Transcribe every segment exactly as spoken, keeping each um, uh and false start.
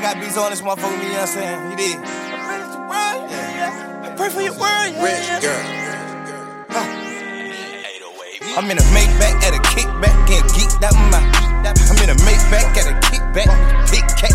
got beats on this motherfucker, you know what I'm saying? You did. I pray for your word, yeah, yeah. I pray for your word, yeah. Rich girl. Huh. I'm in a Maybach at a kickback, getting geeked out my. I'm in a Maybach at a kickback, big cat.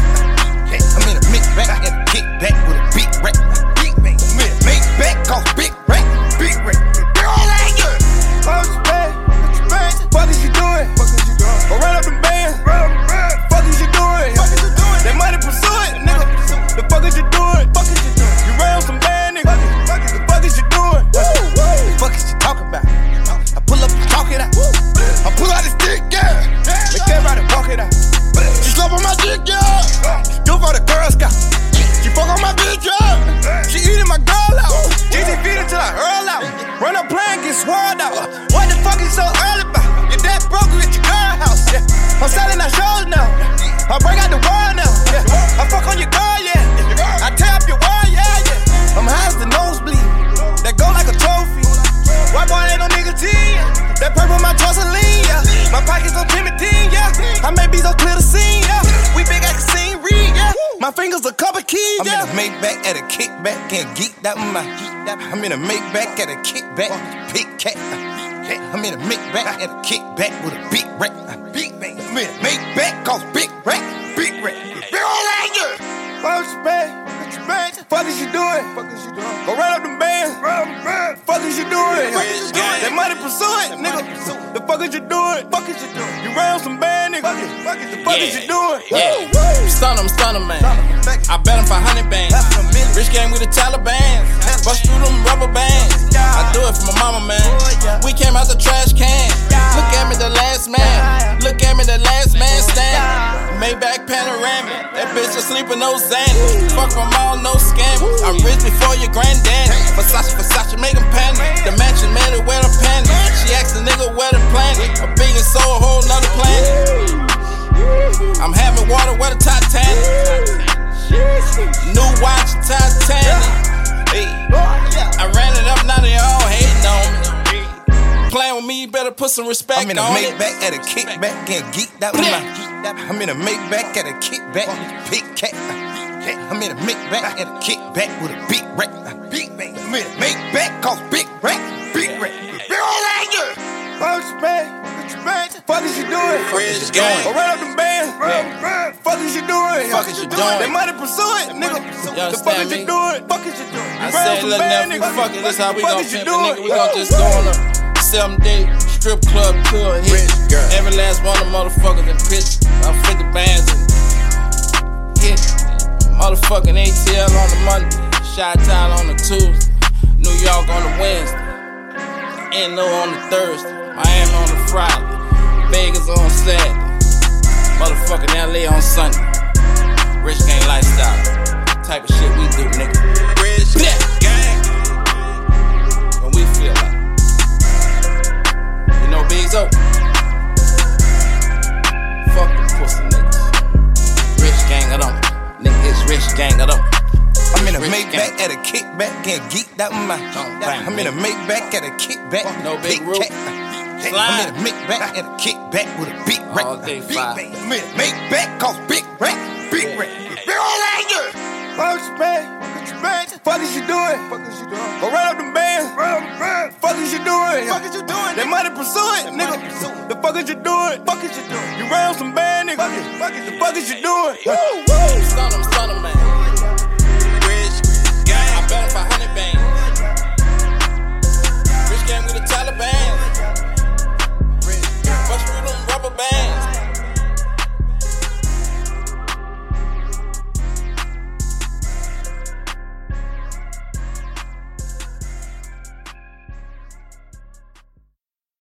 I'm in a Maybach at a kickback with a big rack. I'm in a Maybach, cause big rack, big rack. Big all that good. Oh, you bad, what you bad? Fuck is you doing? Fuck is you doing? Go run up the band. Fuck is you doing? Fuck is you doing? That money pursue it, nigga. The fuck is you doing? Fuck is you doing? You ran some bad nigga. The fuck is you doing? The fuck is you talking about? I pull up and talk it out. I pull out this dick, yeah. Make everybody walk it out. She slap on my dick, yeah. Do for the Girl Scout. She fuck on my bitch, yeah. She eating my girl out. G T feed it till I hurl out. Run up playing, get swirled out. What the fuck is so early about? Your dad broke you at your girl house, yeah. I'm selling our shows now. I bring out the world now, yeah. I fuck on your girl, yeah. I tear up your wall, yeah, yeah. I'm high as the nosebleed. That go like a trophy. White boy ain't no nicotine. That purple my Jocelyn, yeah. My pockets on Timothy, yeah. I may be so clear to see, yeah. We big at the scene, read, yeah. My fingers a couple keys, yeah. I'm in a Maybach at a kickback, getting geeked out my. I'm in a Maybach at a kickback, big cat. I'm in a Maybach at a kickback with a big rack. Big bang. I'm in a Maybach, cause big rack, big rack. Big all that good. Fuck is you bad? Fuck is you doing? Fuck is you doing? Go run up them bands. Fuck is you doing? That money pursue it, nigga. The fuck is you doing? Fuck is you doing? You ran some band, nigga. The fuck is you doing? Yeah. Stun him, stun him, man. I bet him for hundred bands. Rich gang with the Taliban. Bust through them rubber bands. I do it for my mama, man. We came out the trash can. Look at me, the last man. Look at me, the last man stand. Maybach panoramic. That bitch asleep with no Xanax. Fuck from all, no scam. I'm rich before your granddad. Versace, Versace, make him panic. The mansion made it where the panic. She asked the nigga where the planet. A billion soul, a whole nother planet. I'm having water where the Titanic. New watch, Titanic. Hey. I ran it up, now they all hating on me. Playing with me, you better put some respect on it. I'm in a Maybach at a kickback, getting geeked out my. I'm in a Maybach at a kickback, big cat. I'm in a Maybach at a kickback with a big rack. Big bang. I'm in a Maybach, cause big rack, big rack. Big all that good. Fuck is you bad? Fuck is you doing? Rich gang. Go run up them bands. Fuck is you doing? Fuck is you doing? They money pursue it, nigga. The fuck is you doing? Fuck is you doing? I said, look, nephew, fuck it. This how we gon' pimp a nigga. We gon' just go on a seven day strip club tour hit. Every last one of them motherfuckers in pitch. About fifty bands and hit. Motherfucking A T L on the Monday. Chi-Town on the Tuesday. New York on the Wednesday. N O on the Thursday. Miami on the Friday. Vegas on Saturday. Motherfucking L A on Sunday. Rich gang lifestyle. Type of shit we do, nigga. Rich gang. When we feel like. You know Biggs O. Fuck them pussy niggas. Rich gang of them. Nigga, it's rich gang of them. I'm in a Maybach at a kickback, getting geeked out my. I'm in a Maybach at a kickback, no big roof. I'm in a Maybach at a kickback with a big rack. All day five. I'm in a Maybach, cause big rack, big rack. Big all that good. Fuck is you bad? Fuck is you doing? Fuck is you doing? Go run up them bands. Fuck is you doing? Fuck is you doing? That money pursue it, nigga. The fuck is you doing? Fuck is you doing? You ran some band, nigga. The fuck is you doing? Stun him, stun him, man.